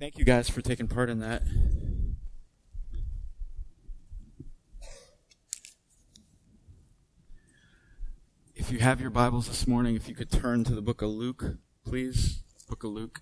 Thank you guys for taking part in that. If you have your Bibles this morning, if you could turn to the book of Luke, please. Book of Luke.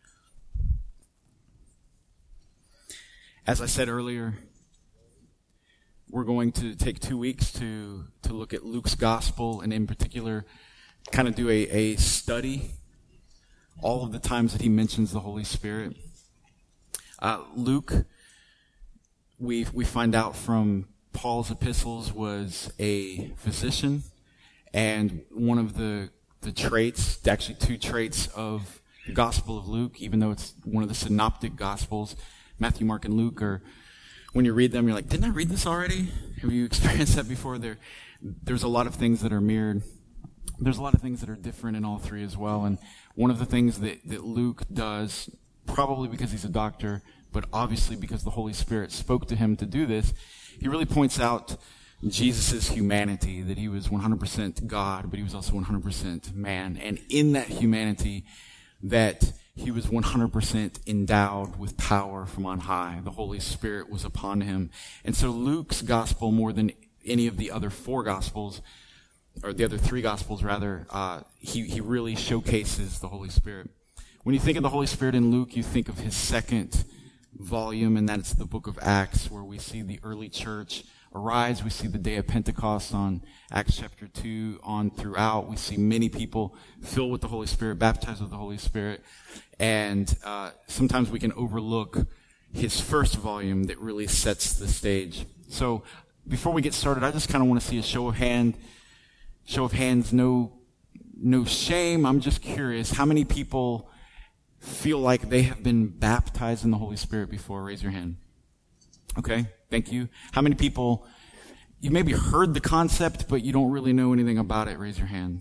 As I said earlier, we're going to take 2 weeks to look at Luke's gospel, and in particular, kind of do a study, all of the times that he mentions the Holy Spirit. Luke, we find out from Paul's epistles, was a physician, and one of the traits, actually 2 traits of the Gospel of Luke, even though it's one of the synoptic Gospels, Matthew, Mark, and Luke, are, when you read them, you're like, didn't I read this already? Have you experienced that before? There's a lot of things that are mirrored. There's a lot of things that are different in all 3 as well, and one of the things that Luke does, probably because he's a doctor, but obviously because the Holy Spirit spoke to him to do this, he really points out Jesus' humanity, that he was 100% God, but he was also 100% man. And in that humanity, that he was 100% endowed with power from on high. The Holy Spirit was upon him. And so Luke's gospel, more than any of the other 4 gospels, or the other 3 gospels rather, he really showcases the Holy Spirit. When you think of the Holy Spirit in Luke, you think of his second volume, and that's the book of Acts, where we see the early church arise. We see the day of Pentecost on Acts chapter 2 on throughout. We see many people filled with the Holy Spirit, baptized with the Holy Spirit, and sometimes we can overlook his first volume that really sets the stage. So before we get started, I just kind of want to see a show of hands. No shame. I'm just curious. How many people feel like they have been baptized in the Holy Spirit before? Raise your hand. Okay, thank you. How many people, you maybe heard the concept, but you don't really know anything about it? Raise your hand.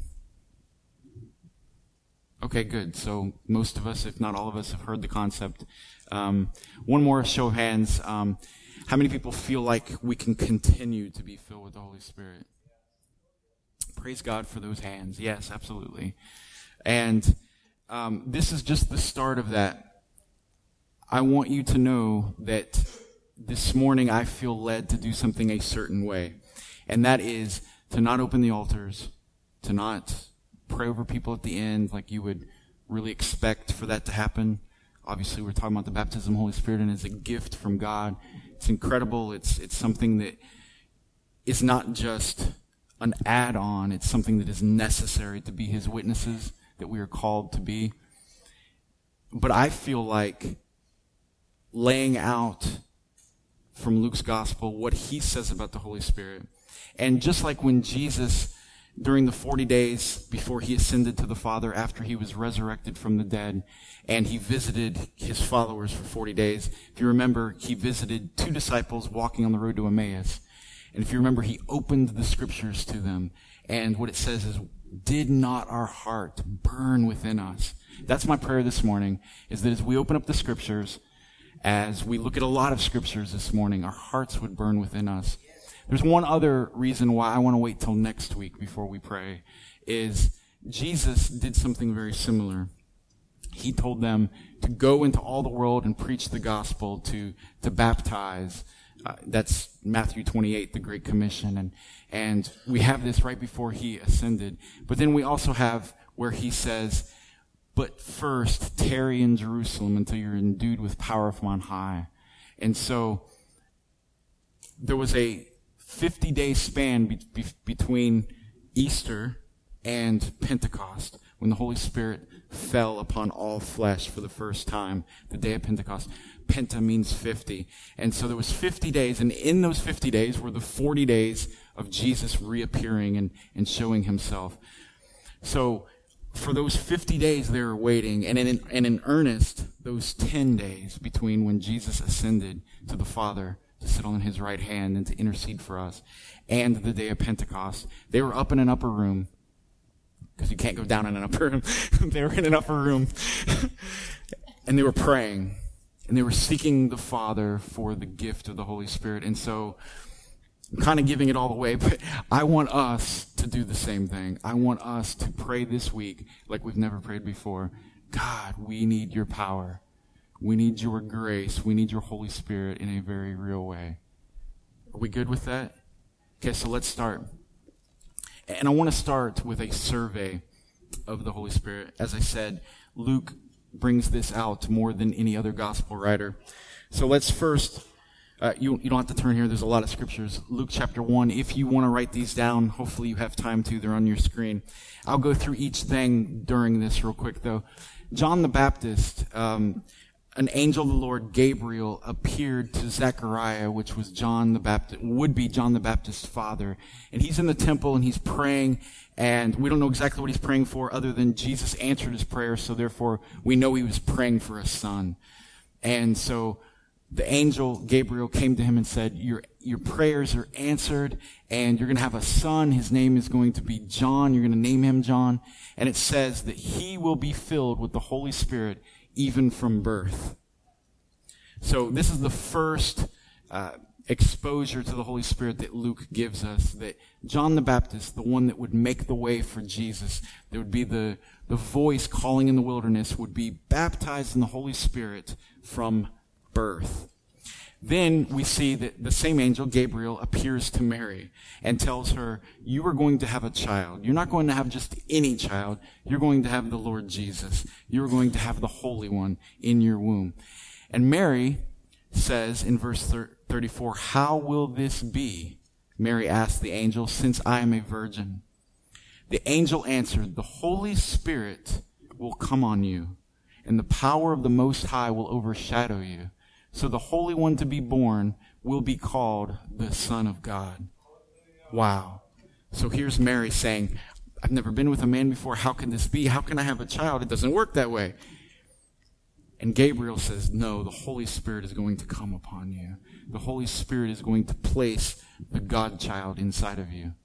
Okay, good. So most of us, if not all of us, have heard the concept. One more show of hands. How many people feel like we can continue to be filled with the Holy Spirit? Praise God for those hands. Yes, absolutely. And this is just the start of that. I want you to know that this morning I feel led to do something a certain way. And that is to not open the altars, to not pray over people at the end like you would really expect for that to happen. Obviously, we're talking about the baptism of the Holy Spirit, and it's a gift from God. It's incredible. It's something that is not just an add-on. It's something that is necessary to be his witnesses, that we are called to be. But I feel like laying out from Luke's gospel what he says about the Holy Spirit. And just like when Jesus, during the 40 days before he ascended to the Father, after he was resurrected from the dead, and he visited his followers for 40 days, if you remember, he visited 2 disciples walking on the road to Emmaus. And if you remember, he opened the scriptures to them. And what it says is, did not our heart burn within us? That's my prayer this morning, is that as we open up the scriptures, as we look at a lot of scriptures this morning, our hearts would burn within us. There's one other reason why I want to wait till next week before we pray, is Jesus did something very similar. He told them to go into all the world and preach the gospel, to baptize. That's Matthew 28, the Great Commission. And we have this right before he ascended. But then we also have where he says, but first tarry in Jerusalem until you're endued with power from on high. And so there was a 50-day span between Easter and Pentecost, when the Holy Spirit fell upon all flesh for the first time, the day of Pentecost. Penta means 50. And so there was 50 days, and in those 50 days were the 40 days of Jesus reappearing and showing himself. So for those 50 days they were waiting, and in earnest, those 10 days between when Jesus ascended to the Father to sit on his right hand and to intercede for us, and the day of Pentecost, they were up in an upper room, because you can't go down in an upper room. They were in an upper room, and they were praying. And they were seeking the Father for the gift of the Holy Spirit. And so I'm kind of giving it all away, but I want us to do the same thing. I want us to pray this week like we've never prayed before. God, we need your power. We need your grace. We need your Holy Spirit in a very real way. Are we good with that? Okay, so let's start. And I want to start with a survey of the Holy Spirit. As I said, Luke brings this out more than any other gospel writer. So let's first, you don't have to turn here. There's a lot of scriptures. Luke chapter 1. If you want to write these down, hopefully you have time to. They're on your screen. I'll go through each thing during this real quick, though. John the Baptist, an angel of the Lord, Gabriel, appeared to Zechariah, which was John the Baptist, would be John the Baptist's father. And he's in the temple and he's praying, and we don't know exactly what he's praying for other than Jesus answered his prayer, so therefore we know he was praying for a son. And so the angel Gabriel came to him and said, your prayers are answered, and you're going to have a son. His name is going to be John. You're going to name him John. And it says that he will be filled with the Holy Spirit even from birth. So this is the first exposure to the Holy Spirit that Luke gives us, that John the Baptist, the one that would make the way for Jesus, there would be the voice calling in the wilderness, would be baptized in the Holy Spirit from birth. Then we see that the same angel, Gabriel, appears to Mary and tells her, you are going to have a child. You're not going to have just any child. You're going to have the Lord Jesus. You're going to have the Holy One in your womb. And Mary says in verse 34, how will this be? Mary asked the angel, since I am a virgin. The angel answered, the Holy Spirit will come on you, and the power of the Most High will overshadow you. So the Holy One to be born will be called the Son of God. Wow. So here's Mary saying, I've never been with a man before. How can this be? How can I have a child? It doesn't work that way. And Gabriel says, no, the Holy Spirit is going to come upon you. The Holy Spirit is going to place the God child inside of you.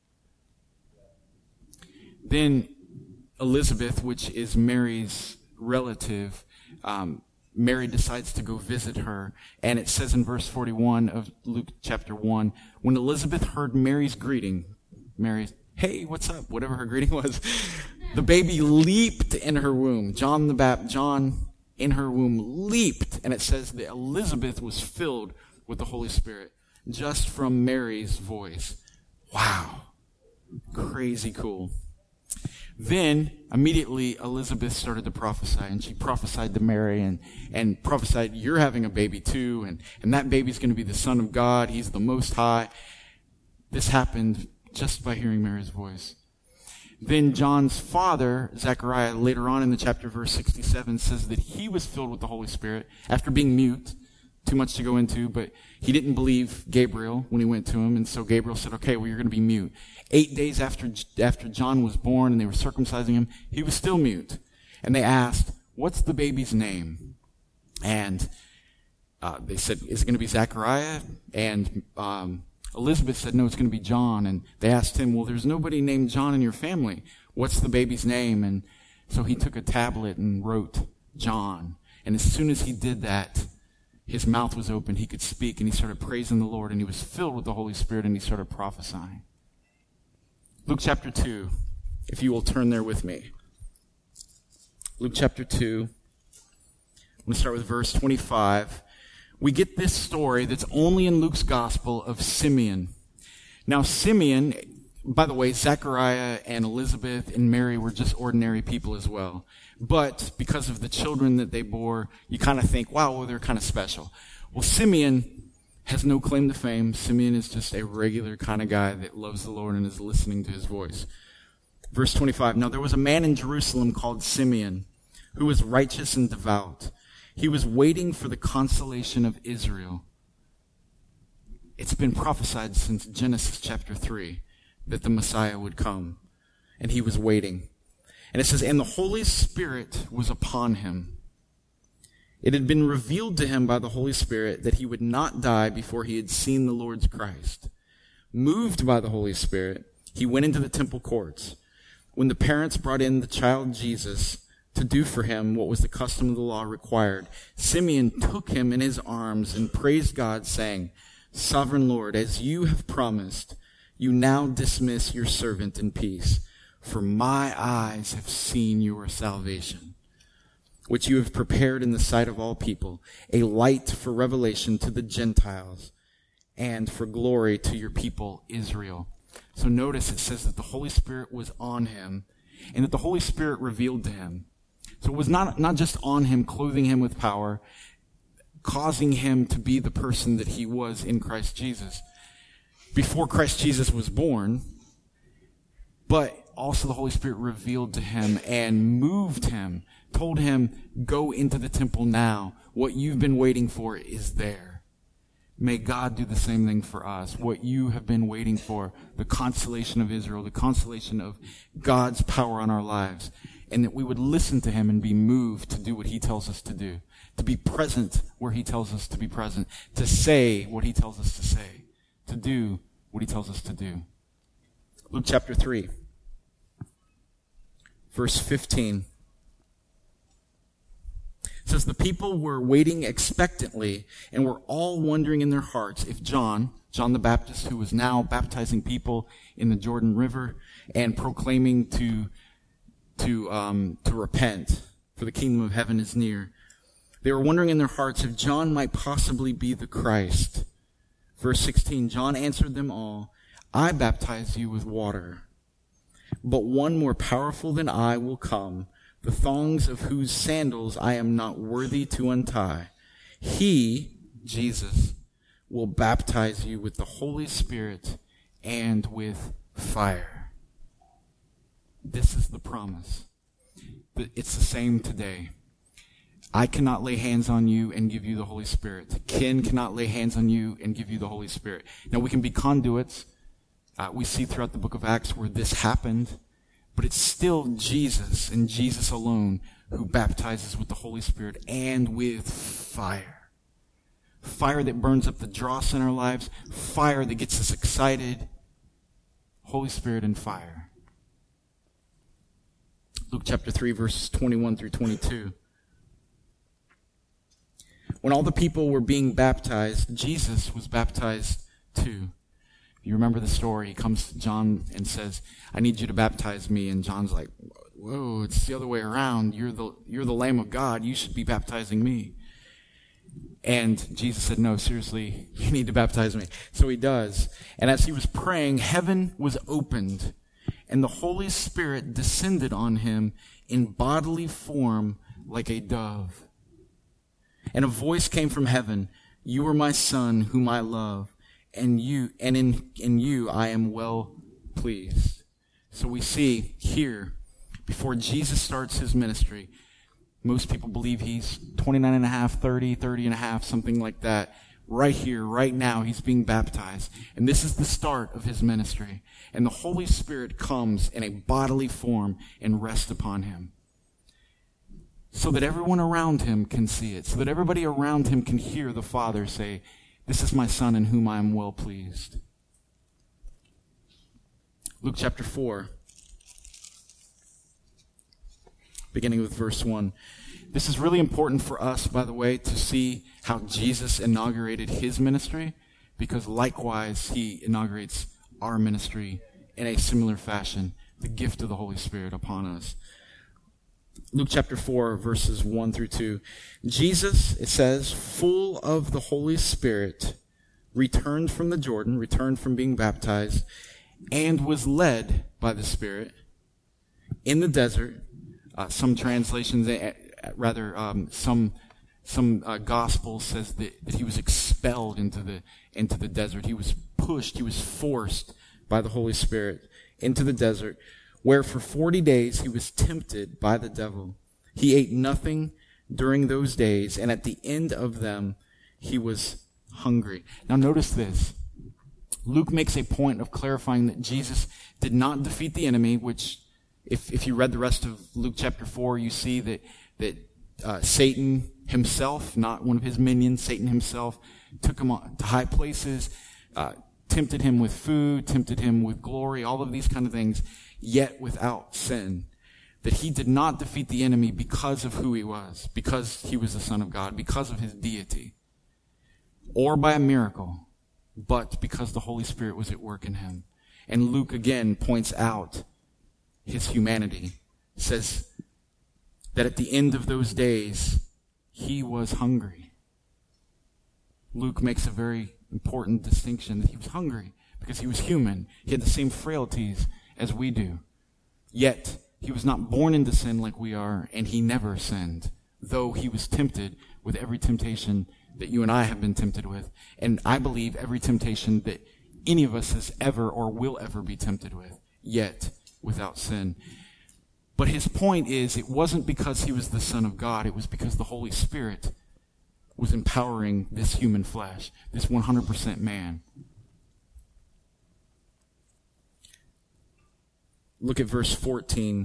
Then Elizabeth, which is Mary's relative, Mary decides to go visit her, and it says in verse 41 of Luke chapter 1, when Elizabeth heard Mary's greeting, Mary, hey, what's up? Whatever her greeting was, the baby leaped in her womb. John in her womb leaped, and it says that Elizabeth was filled with the Holy Spirit just from Mary's voice. Wow. Crazy cool. Then, immediately, Elizabeth started to prophesy, and she prophesied to Mary and prophesied, you're having a baby too, and that baby's going to be the Son of God. He's the Most High. This happened just by hearing Mary's voice. Then John's father, Zechariah, later on in the chapter, verse 67, says that he was filled with the Holy Spirit after being mute. Too much to go into, but he didn't believe Gabriel when he went to him, and so Gabriel said, okay, well, you're going to be mute. 8 days after John was born and they were circumcising him, he was still mute. And they asked, what's the baby's name? And they said, is it going to be Zechariah? And Elizabeth said, no, it's going to be John. And they asked him, well, there's nobody named John in your family. What's the baby's name? And so he took a tablet and wrote John. And as soon as he did that, his mouth was open, he could speak, and he started praising the Lord, and he was filled with the Holy Spirit, and he started prophesying. Luke chapter 2, if you will turn there with me. Luke chapter 2, I'm going to start with verse 25. We get this story that's only in Luke's gospel of Simeon. Now Simeon, by the way, Zechariah and Elizabeth and Mary were just ordinary people as well. But because of the children that they bore, you kind of think, wow, well, they're kind of special. Well, Simeon has no claim to fame. Simeon is just a regular kind of guy that loves the Lord and is listening to his voice. Verse 25, now there was a man in Jerusalem called Simeon, who was righteous and devout. He was waiting for the consolation of Israel. It's been prophesied since Genesis chapter 3 that the Messiah would come, and he was waiting. And it says, and the Holy Spirit was upon him. It had been revealed to him by the Holy Spirit that he would not die before he had seen the Lord's Christ. Moved by the Holy Spirit, he went into the temple courts. When the parents brought in the child Jesus to do for him what was the custom of the law required, Simeon took him in his arms and praised God, saying, Sovereign Lord, as you have promised, you now dismiss your servant in peace. For my eyes have seen your salvation, which you have prepared in the sight of all people, a light for revelation to the Gentiles and for glory to your people Israel. So notice it says that the Holy Spirit was on him and that the Holy Spirit revealed to him. So it was not just on him, clothing him with power, causing him to be the person that he was in Christ Jesus before Christ Jesus was born, but also the Holy Spirit revealed to him and moved him, told him, go into the temple now. What you've been waiting for is there. May God do the same thing for us. What you have been waiting for, the consolation of Israel, the consolation of God's power on our lives, and that we would listen to him and be moved to do what he tells us to do, to be present where he tells us to be present, to say what he tells us to say, to do what he tells us to do. Luke chapter 3, verse 15. It says, the people were waiting expectantly and were all wondering in their hearts if John the Baptist, who was now baptizing people in the Jordan River and proclaiming to repent, for the kingdom of heaven is near. They were wondering in their hearts if John might possibly be the Christ. Verse 16, John answered them all, I baptize you with water, but one more powerful than I will come, the thongs of whose sandals I am not worthy to untie. He, Jesus, will baptize you with the Holy Spirit and with fire. This is the promise. It's the same today. I cannot lay hands on you and give you the Holy Spirit. Ken cannot lay hands on you and give you the Holy Spirit. Now, we can be conduits. We see throughout the book of Acts where this happened. But it's still Jesus and Jesus alone who baptizes with the Holy Spirit and with fire. Fire that burns up the dross in our lives. Fire that gets us excited. Holy Spirit and fire. Luke chapter 3, verses 21 through 22. When all the people were being baptized, Jesus was baptized too. You remember the story. He comes to John and says, I need you to baptize me. And John's like, whoa, it's the other way around. You're the Lamb of God. You should be baptizing me. And Jesus said, no, seriously, you need to baptize me. So he does. And as he was praying, heaven was opened, and the Holy Spirit descended on him in bodily form like a dove. And a voice came from heaven, you are my son whom I love, and in you I am well pleased. So we see here, before Jesus starts his ministry, most people believe he's 29 and a half, 30 and a half, something like that. Right here, right now, he's being baptized. And this is the start of his ministry. And the Holy Spirit comes in a bodily form and rests upon him, so that everyone around him can see it, so that everybody around him can hear the Father say, this is my Son in whom I am well pleased. Luke chapter 4, beginning with verse 1. This is really important for us, by the way, to see how Jesus inaugurated his ministry, because likewise he inaugurates our ministry in a similar fashion, the gift of the Holy Spirit upon us. Luke chapter 4, verses 1 through 2. Jesus, it says, full of the Holy Spirit, returned from the Jordan, returned from being baptized, and was led by the Spirit in the desert. Some translations, some gospel says that he was expelled into the desert. He was pushed, he was forced by the Holy Spirit into the desert, where for 40 days he was tempted by the devil. He ate nothing during those days, and at the end of them he was hungry. Now notice this. Luke makes a point of clarifying that Jesus did not defeat the enemy, which if you read the rest of Luke chapter 4, you see that Satan himself, not one of his minions, Satan himself, took him to high places, tempted him with food, tempted him with glory, all of these kind of things, yet without sin. That he did not defeat the enemy because of who he was, because he was the Son of God, because of his deity, or by a miracle, but because the Holy Spirit was at work in him. And Luke again points out his humanity, says that at the end of those days, he was hungry. Luke makes a very important distinction that he was hungry because he was human. He had the same frailties as we do. Yet, he was not born into sin like we are, and he never sinned, though he was tempted with every temptation that you and I have been tempted with. And I believe every temptation that any of us has ever or will ever be tempted with, yet without sin. But his point is, it wasn't because he was the Son of God, it was because the Holy Spirit was empowering this human flesh, this 100% man. Look at verse 14.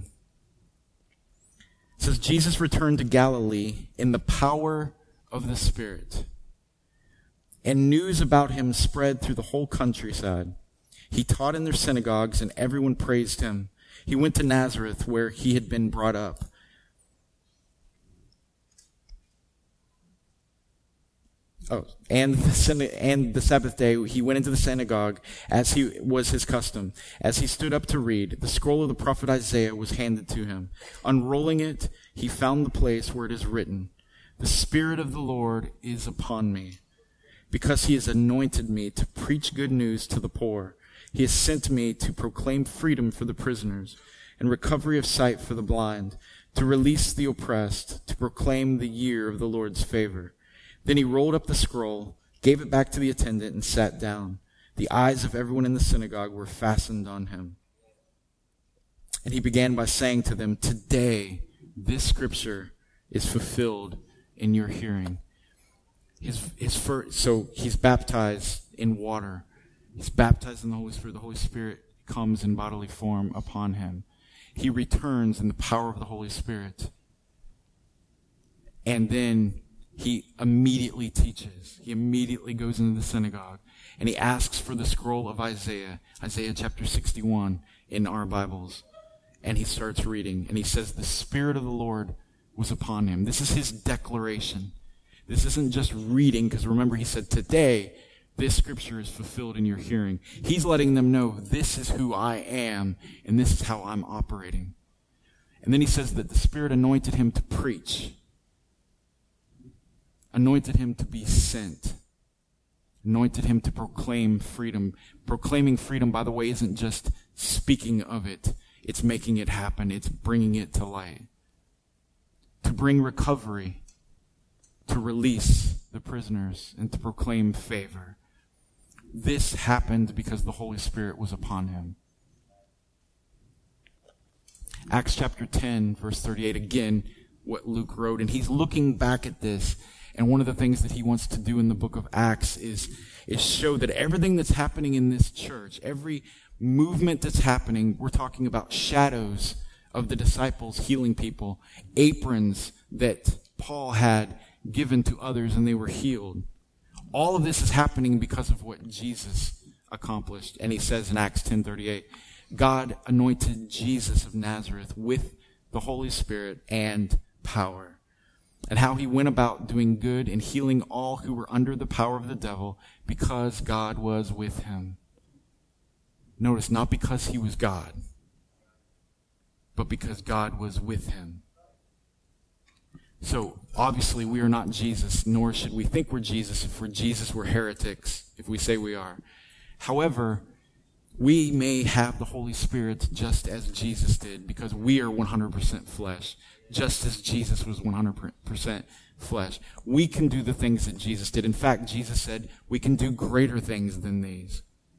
It says, Jesus returned to Galilee in the power of the Spirit, and news about him spread through the whole countryside. He taught in their synagogues, and everyone praised him. He went to Nazareth, where he had been brought up. And the Sabbath day, he went into the synagogue, as he was his custom. As he stood up to read, the scroll of the prophet Isaiah was handed to him. Unrolling it, he found the place where it is written, "The Spirit of the Lord is upon me, because he has anointed me to preach good news to the poor. He has sent me to proclaim freedom for the prisoners and recovery of sight for the blind, to release the oppressed, to proclaim the year of the Lord's favor." Then he rolled up the scroll, gave it back to the attendant, and sat down. The eyes of everyone in the synagogue were fastened on him. And he began by saying to them, "Today, this scripture is fulfilled in your hearing." So he's baptized in water. He's baptized in the Holy Spirit. The Holy Spirit comes in bodily form upon him. He returns in the power of the Holy Spirit. And then he immediately teaches. He immediately goes into the synagogue. And he asks for the scroll of Isaiah chapter 61 in our Bibles. And he starts reading. And he says, "The Spirit of the Lord was upon him." This is his declaration. This isn't just reading, because remember he said, "Today, this scripture is fulfilled in your hearing." He's letting them know, this is who I am, and this is how I'm operating. And then he says that the Spirit anointed him to preach, anointed him to be sent, anointed him to proclaim freedom. Proclaiming freedom, by the way, isn't just speaking of it. It's making it happen. It's bringing it to light. To bring recovery, to release the prisoners, and to proclaim favor. This happened because the Holy Spirit was upon him. Acts chapter 10, verse 38, again, what Luke wrote, and he's looking back at this, and one of the things that he wants to do in the book of Acts is show that everything that's happening in this church, every movement that's happening, we're talking about shadows of the disciples healing people, aprons that Paul had given to others and they were healed. All of this is happening because of what Jesus accomplished. And he says in Acts 10:38, God anointed Jesus of Nazareth with the Holy Spirit and power, and how he went about doing good and healing all who were under the power of the devil, because God was with him. Notice, not because he was God, but because God was with him. So, obviously, we are not Jesus, nor should we think we're Jesus. If we're Jesus, we're heretics, if we say we are. However, we may have the Holy Spirit just as Jesus did, because we are 100% flesh, just as Jesus was 100% flesh. We can do the things that Jesus did. In fact, Jesus said we can do greater things than these.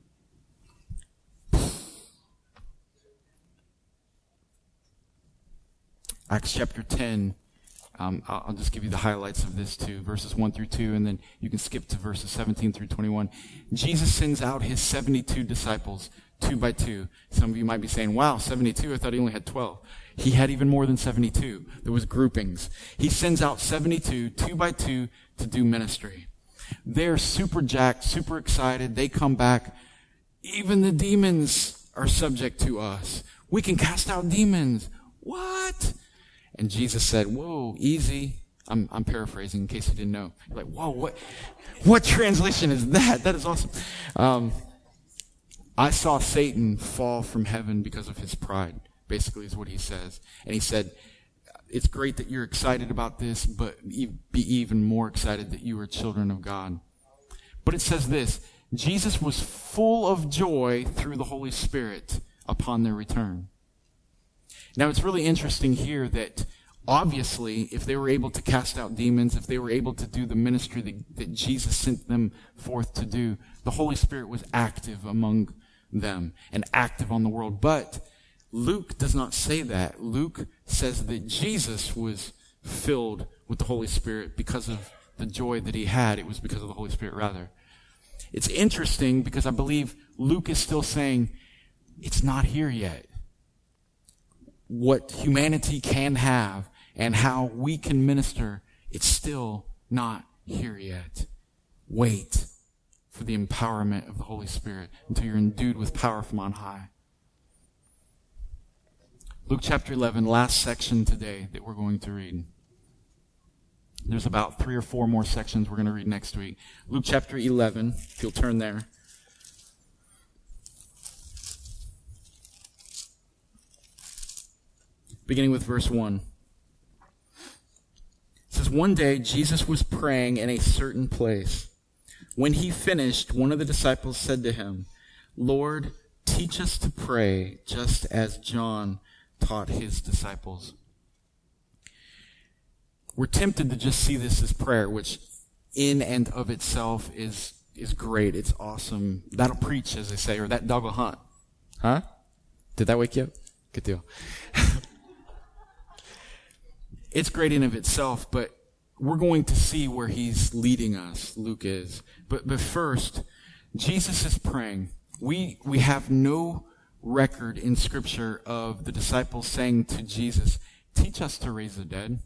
Acts chapter 10. I'll just give you the highlights of this too, verses 1 through 2, and then you can skip to verses 17 through 21. Jesus sends out his 72 disciples, 2 by 2. Some of you might be saying, wow, 72, I thought he only had 12. He had even more than 72. There was groupings. He sends out 72, 2 by 2, to do ministry. They're super jacked, super excited. They come back. Even the demons are subject to us. We can cast out demons. What? And Jesus said, whoa, easy. I'm paraphrasing in case you didn't know. You're like, whoa, what translation is that? That is awesome. I saw Satan fall from heaven because of his pride, basically is what he says. And he said, it's great that you're excited about this, but be even more excited that you are children of God. But it says this, Jesus was full of joy through the Holy Spirit upon their return. Now, it's really interesting here that obviously, if they were able to cast out demons, if they were able to do the ministry that Jesus sent them forth to do, the Holy Spirit was active among them and active on the world. But Luke does not say that. Luke says that Jesus was filled with the Holy Spirit because of the joy that he had. It was because of the Holy Spirit, rather. It's interesting because I believe Luke is still saying, it's not here yet. What humanity can have and how we can minister, it's still not here yet. Wait for the empowerment of the Holy Spirit until you're endued with power from on high. Luke chapter 11, last section today that we're going to read. There's about 3 or 4 more sections we're going to read next week. Luke chapter 11, if you'll turn there. Beginning with verse 1. It says, one day Jesus was praying in a certain place. When he finished, one of the disciples said to him, Lord, teach us to pray, just as John taught his disciples. We're tempted to just see this as prayer, which in and of itself is great. It's awesome. That'll preach, as they say, or that dog will hunt. Huh? Did that wake you up? Good deal. It's great in of itself, but we're going to see where he's leading us, Luke is. But first, Jesus is praying. We have no record in Scripture of the disciples saying to Jesus, teach us to raise the dead.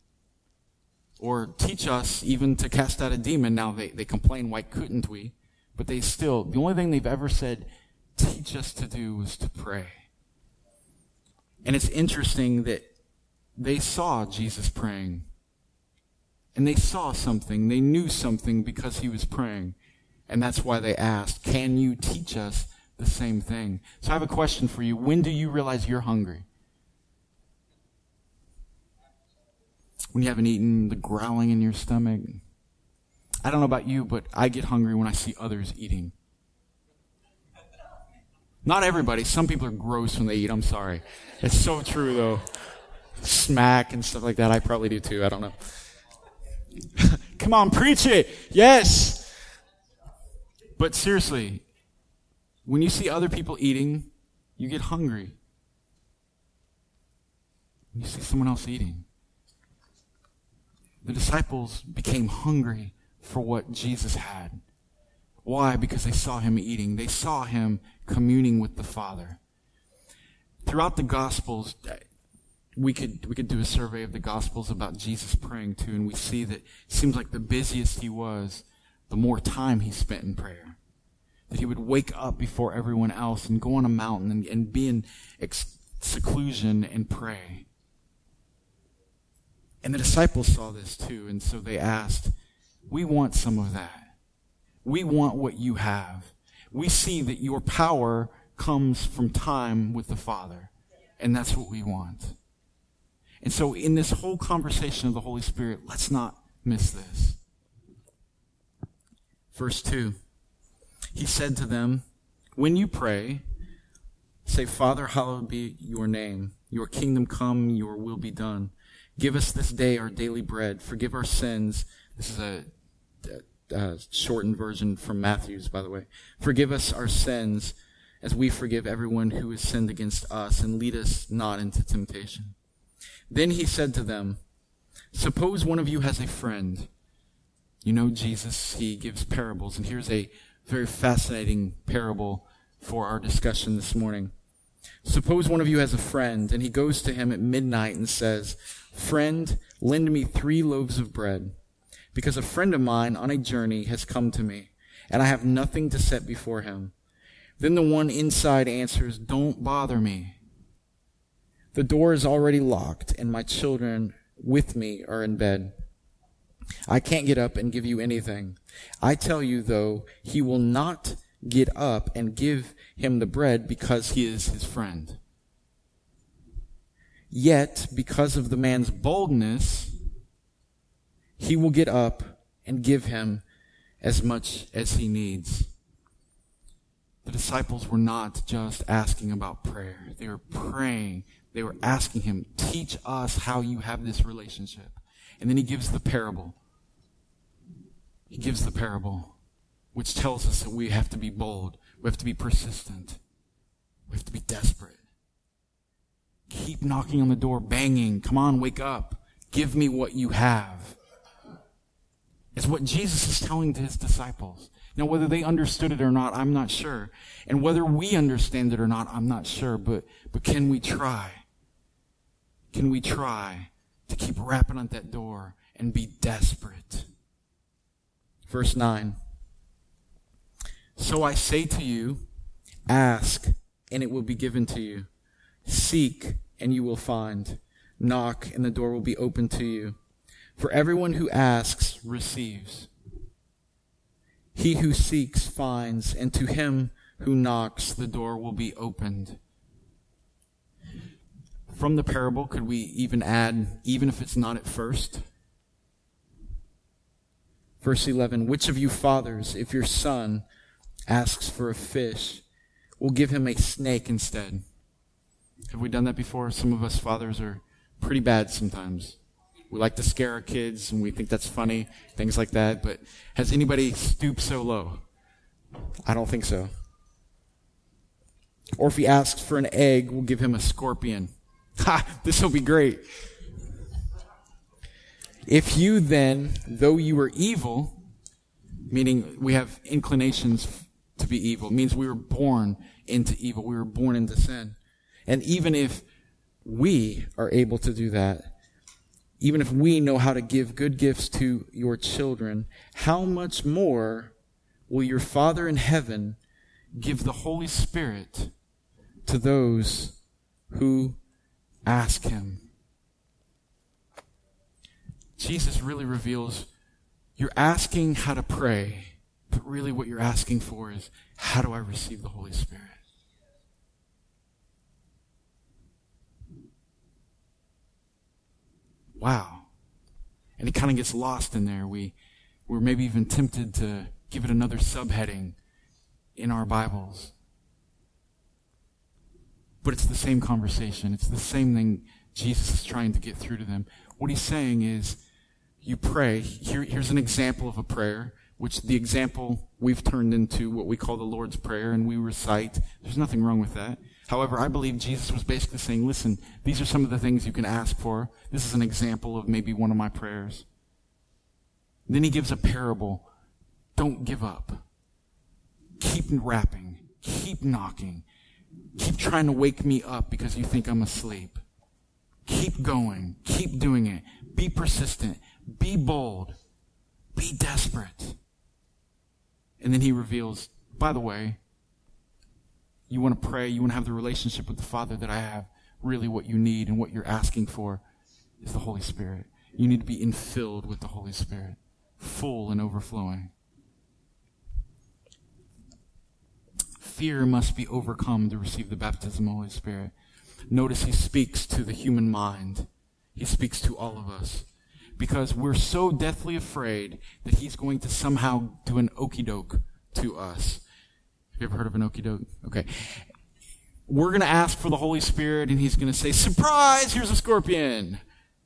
Or teach us even to cast out a demon. Now they complain, why couldn't we? But the only thing they've ever said, teach us to do was to pray. And it's interesting that they saw Jesus praying. And they saw something. They knew something because he was praying. And that's why they asked, can you teach us the same thing? So I have a question for you. When do you realize you're hungry? When you haven't eaten, the growling in your stomach. I don't know about you, but I get hungry when I see others eating. Not everybody. Some people are gross when they eat. I'm sorry. It's so true, though. Smack and stuff like that. I probably do, too. I don't know. Come on, preach it. Yes. But seriously, when you see other people eating, you get hungry. When you see someone else eating. The disciples became hungry for what Jesus had. Why? Because they saw him eating. They saw him communing with the Father. Throughout the Gospels, we could do a survey of the Gospels about Jesus praying too, and we see that it seems like the busiest he was, the more time he spent in prayer. That he would wake up before everyone else and go on a mountain and be in seclusion and pray. And the disciples saw this too, and so they asked, we want some of that. We want what you have. We see that your power comes from time with the Father, and that's what we want. And so in this whole conversation of the Holy Spirit, let's not miss this. Verse 2, he said to them, when you pray, say, Father, hallowed be your name. Your kingdom come, your will be done. Give us this day our daily bread. Forgive our sins. This is a shortened version from Matthew's, by the way. Forgive us our sins as we forgive everyone who has sinned against us, and lead us not into temptation. Then he said to them, suppose one of you has a friend. You know Jesus, he gives parables, and here's a very fascinating parable for our discussion this morning. Suppose one of you has a friend, and he goes to him at midnight and says, Friend, lend me 3 loaves of bread, because a friend of mine on a journey has come to me, and I have nothing to set before him. Then the one inside answers, Don't bother me. The door is already locked, and my children with me are in bed. I can't get up and give you anything. I tell you, though, he will not get up and give him the bread because he is his friend. Yet, because of the man's boldness, he will get up and give him as much as he needs. The disciples were not just asking about prayer. They were praying. They were asking him, teach us how you have this relationship. And then he gives the parable. He gives the parable, which tells us that we have to be bold. We have to be persistent. We have to be desperate. Keep knocking on the door, banging. Come on, wake up. Give me what you have. It's what Jesus is telling to his disciples. Now, whether they understood it or not, I'm not sure. And whether we understand it or not, I'm not sure. But can we try? Can we try to keep rapping on that door and be desperate? Verse 9. So I say to you, ask, and it will be given to you. Seek, and you will find. Knock, and the door will be opened to you. For everyone who asks receives. He who seeks finds, and to him who knocks the door will be opened. From the parable, could we even add, even if it's not at first? Verse 11, which of you fathers, if your son asks for a fish, will give him a snake instead? Have we done that before? Some of us fathers are pretty bad sometimes. We like to scare our kids, and we think that's funny, things like that. But has anybody stooped so low? I don't think so. Or if he asks for an egg, we'll give him a scorpion. Ha! This will be great. If you then, though you are evil, meaning we have inclinations to be evil, means we were born into evil. We were born into sin. And even if we are able to do that, even if we know how to give good gifts to your children, how much more will your Father in heaven give the Holy Spirit to those who ask him? Jesus really reveals you're asking how to pray, but really what you're asking for is, how do I receive the Holy Spirit? Wow. And it kind of gets lost in there. We're maybe even tempted to give it another subheading in our Bibles. But it's the same conversation. It's the same thing Jesus is trying to get through to them. What he's saying is, you pray. Here's an example of a prayer, which the example we've turned into what we call the Lord's Prayer, and we recite. There's nothing wrong with that. However, I believe Jesus was basically saying, listen, these are some of the things you can ask for. This is an example of maybe one of my prayers. Then he gives a parable. Don't give up. Keep rapping. Keep knocking. Keep trying to wake me up because you think I'm asleep. Keep going. Keep doing it. Be persistent. Be bold. Be desperate. And then he reveals, by the way, you want to pray, you want to have the relationship with the Father that I have. Really what you need and what you're asking for is the Holy Spirit. You need to be infilled with the Holy Spirit, full and overflowing. Fear must be overcome to receive the baptism of the Holy Spirit. Notice he speaks to the human mind. He speaks to all of us. Because we're so deathly afraid that he's going to somehow do an okey-doke to us. Have you ever heard of an okey-doke? Okay. We're going to ask for the Holy Spirit, and he's going to say, surprise, here's a scorpion.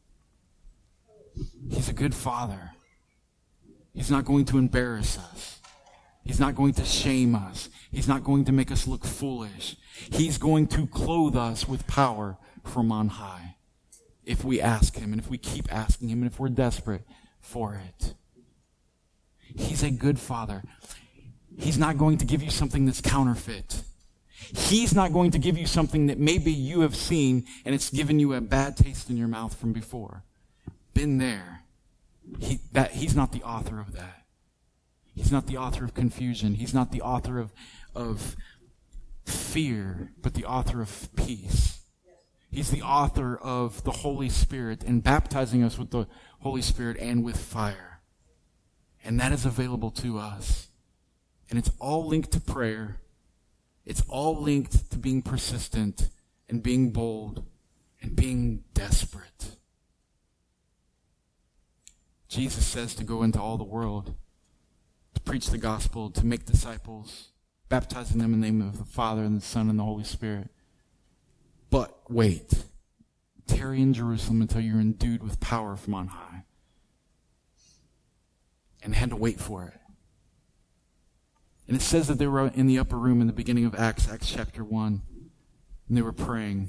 He's a good father. He's not going to embarrass us. He's not going to shame us. He's not going to make us look foolish. He's going to clothe us with power from on high if we ask him, and if we keep asking him, and if we're desperate for it. He's a good father. He's not going to give you something that's counterfeit. He's not going to give you something that maybe you have seen and it's given you a bad taste in your mouth from before. Been there. He's not the author of that. He's not the author of confusion. He's not the author of fear, but the author of peace. He's the author of the Holy Spirit and baptizing us with the Holy Spirit and with fire. And that is available to us. And it's all linked to prayer. It's all linked to being persistent and being bold and being desperate. Jesus says to go into all the world, to preach the gospel, to make disciples, baptizing them in the name of the Father and the Son and the Holy Spirit. But wait, tarry in Jerusalem until you're endued with power from on high. And they had to wait for it. And it says that they were in the upper room in the beginning of Acts chapter 1, and they were praying.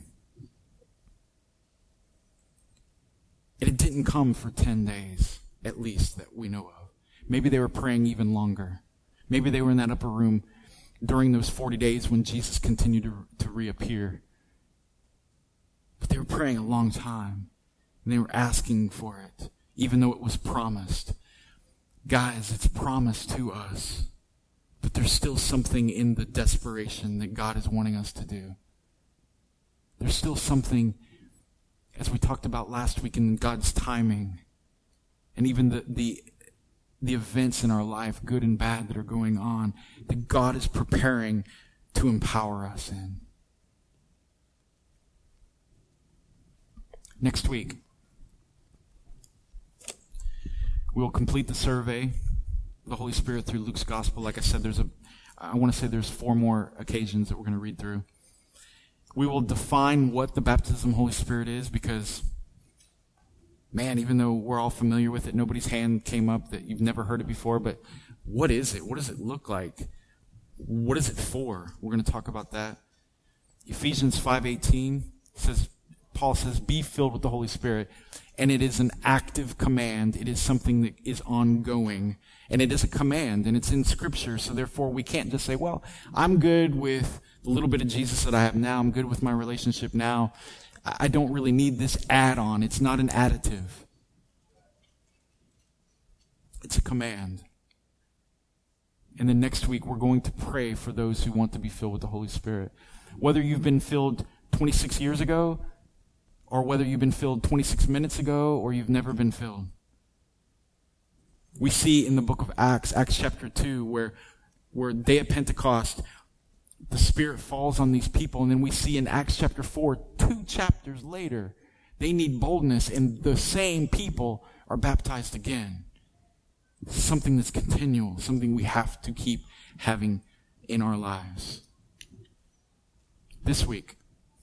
And it didn't come for 10 days, at least, that we know of. Maybe they were praying even longer. Maybe they were in that upper room during those 40 days when Jesus continued to reappear. But they were praying a long time, and they were asking for it, even though it was promised. Guys, it's promised to us, but there's still something in the desperation that God is wanting us to do. There's still something, as we talked about last week, in God's timing, and even the events in our life, good and bad, that are going on, that God is preparing to empower us in. Next week, we'll complete the survey of the Holy Spirit through Luke's Gospel. Like I said, I want to say there's 4 more occasions that we're going to read through. We will define what the baptism of the Holy Spirit is, because, man, even though we're all familiar with it, nobody's hand came up that you've never heard it before, but what is it? What does it look like? What is it for? We're going to talk about that. Ephesians 5:18 says, Paul says, be filled with the Holy Spirit. And it is an active command. It is something that is ongoing. And it is a command, and it's in Scripture. So therefore, we can't just say, well, I'm good with the little bit of Jesus that I have now. I'm good with my relationship now. I don't really need this add-on. It's not an additive. It's a command. And then next week, we're going to pray for those who want to be filled with the Holy Spirit. Whether you've been filled 26 years ago, or whether you've been filled 26 minutes ago, or you've never been filled. We see in the book of Acts chapter 2, where day of Pentecost, the Spirit falls on these people. And then we see in Acts chapter 4, 2 chapters later, they need boldness, and the same people are baptized again. Something that's continual, something we have to keep having in our lives. This week,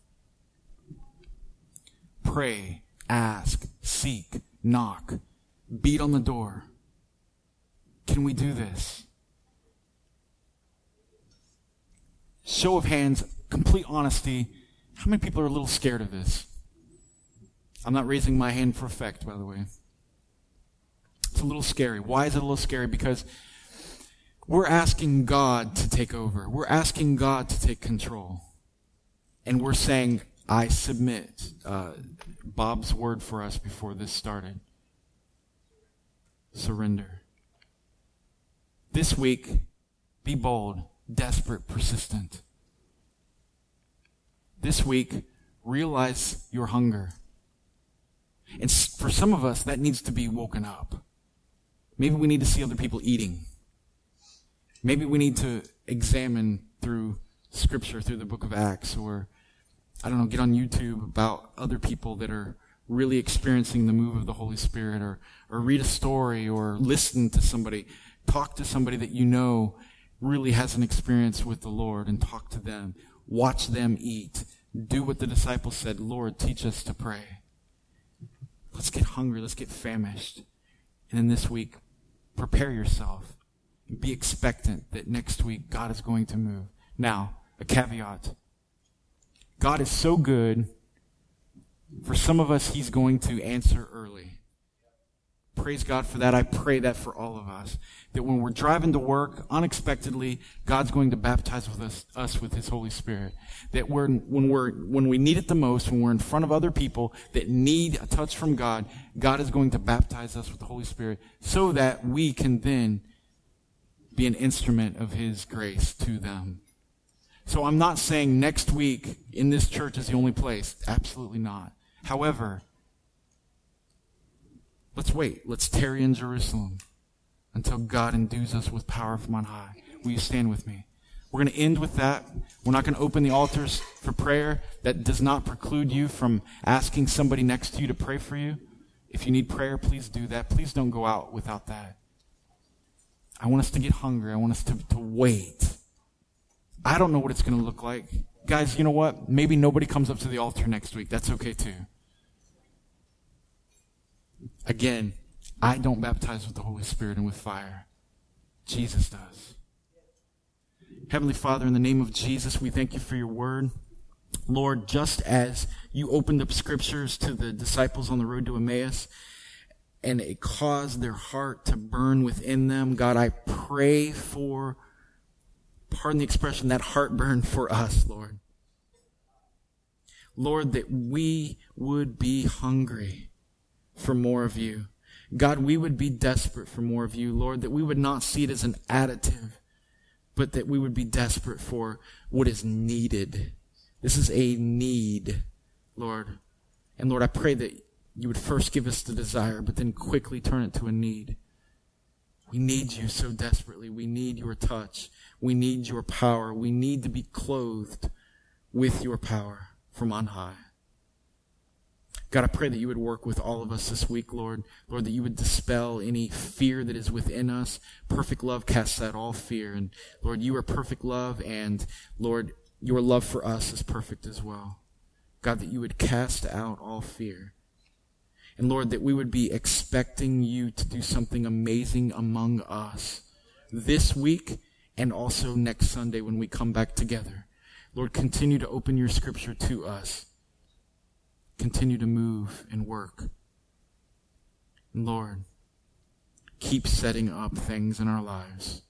pray, ask, seek, knock, beat on the door. Can we do this? Show of hands, complete honesty. How many people are a little scared of this? I'm not raising my hand for effect, by the way. It's a little scary. Why is it a little scary? Because we're asking God to take over. We're asking God to take control. And we're saying, I submit. Bob's word for us before this started. Surrender. This week, be bold, desperate, persistent. This week, realize your hunger. And for some of us, that needs to be woken up. Maybe we need to see other people eating. Maybe we need to examine through Scripture, through the book of Acts, or I don't know, get on YouTube about other people that are really experiencing the move of the Holy Spirit, or read a story, or listen to somebody, talk to somebody that you know really has an experience with the Lord, and talk to them. Watch them eat. Do what the disciples said, Lord, teach us to pray. Let's get hungry. Let's get famished. And then this week, prepare yourself. Be expectant that next week God is going to move. Now, a caveat. God is so good. For some of us, He's going to answer early. Praise God for that. I pray that for all of us. That when we're driving to work, unexpectedly, God's going to baptize us with His Holy Spirit. That when we need it the most, when we're in front of other people that need a touch from God, God is going to baptize us with the Holy Spirit so that we can then be an instrument of His grace to them. So I'm not saying next week in this church is the only place. Absolutely not. However, let's wait. Let's tarry in Jerusalem until God endues us with power from on high. Will you stand with me? We're going to end with that. We're not going to open the altars for prayer. That does not preclude you from asking somebody next to you to pray for you. If you need prayer, please do that. Please don't go out without that. I want us to get hungry. I want us to wait. I don't know what it's going to look like. Guys, you know what? Maybe nobody comes up to the altar next week. That's okay too. Again, I don't baptize with the Holy Spirit and with fire. Jesus does. Heavenly Father, in the name of Jesus, we thank you for your word. Lord, just as you opened up scriptures to the disciples on the road to Emmaus, and it caused their heart to burn within them, God, I pray for, pardon the expression, that heartburn for us, Lord. Lord, that we would be hungry for more of you. God, we would be desperate for more of you, Lord, that we would not see it as an additive, but that we would be desperate for what is needed. This is a need, Lord. And Lord, I pray that you would first give us the desire, but then quickly turn it to a need. We need you so desperately. We need your touch. We need your power. We need to be clothed with your power from on high. God, I pray that you would work with all of us this week, Lord. Lord, that you would dispel any fear that is within us. Perfect love casts out all fear. And Lord, you are perfect love, and Lord, your love for us is perfect as well. God, that you would cast out all fear. And Lord, that we would be expecting you to do something amazing among us this week and also next Sunday when we come back together. Lord, continue to open your scripture to us. Continue to move and work. And Lord, keep setting up things in our lives.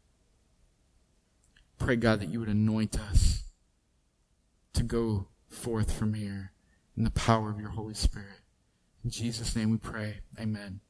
Pray, God, that you would anoint us to go forth from here in the power of your Holy Spirit. In Jesus' name we pray. Amen.